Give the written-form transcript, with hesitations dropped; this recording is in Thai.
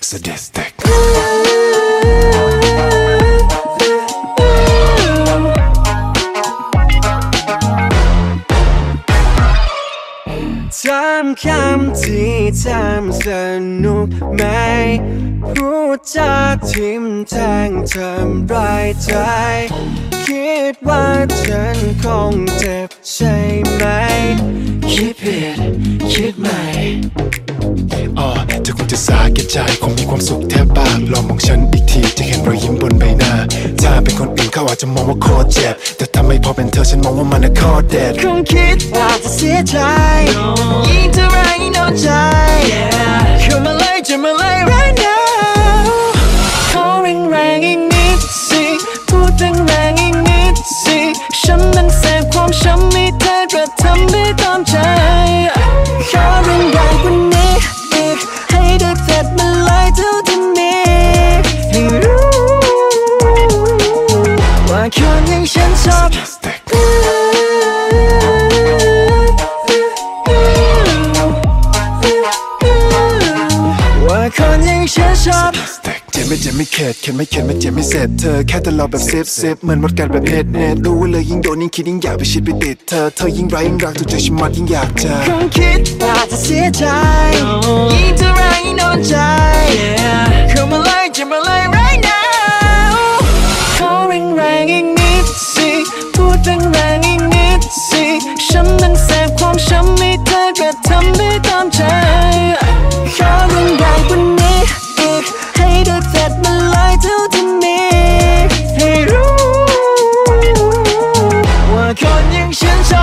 sadistic ถามคำที่ทำสนุกไหมพูดจาทิมแทงทำร้ายใจคิดว่าฉันคงเจ็บใช่ไหมคิดผิดคิดใหม่เธอคงจะสาแก่ใจคงมีความสุขแทบปากลองมองฉันอีกทีจะเห็นรอยยิ้มบนใบหน้าถ้าเป็นคนอื่นเขาอาจจะมองว่าโคตรเจ็บแต่ถ้าไม่พอเป็นเธอฉันมองว่ามันน่ะโคตรเด็ดคงคิดว่าจะเสียใจยิ่งเท่าไรยิ่งเอาใจเข้ามาเลยจะมาเลย right now ขอแรงๆอีกนิดสิพูดแรงๆอีกนิดสิฉันนั้นเสพความช้ำไม่ได้กระทำได้ตามใจขอแรงๆกว่านี้อีกให้ได้เสร็จมาเลยเท่าที่มีให้รู้ว่าคนอย่างฉันชอบว่าคนอย่างฉันชอบเจ็บไม่เจ็บไม่เข็ดเข็ดไม่เข็ดไม่เจ็บไม่เสร็จเธอแค่ตลอดแบบเซฟเหมือนมดกัดแบบเน็ตรู้ไว้เลยยิ่งโดนยิ่งคิดยิ่งอยากไปชิดไปติดเธอยิ่งร้ายยิ่งรักตัวใจฉันมัดยิ่งอยากจะคงคิดว่าจะเสียใจยิ่งเท่าไรยิ่งโดนใจเข้ามาเลยจะมาเลย right now ขอแรงๆอีกนิดสิพูดแรงๆอีกนิดสิฉันนั้นเสพความช้ำไม่ได้กระทำได้ตามใจขอแรงๆกว่านี้อีกให้ได้เสร็จมาเลยเท่าที่มีให้รู้ว่าคนอย่างฉันชอบ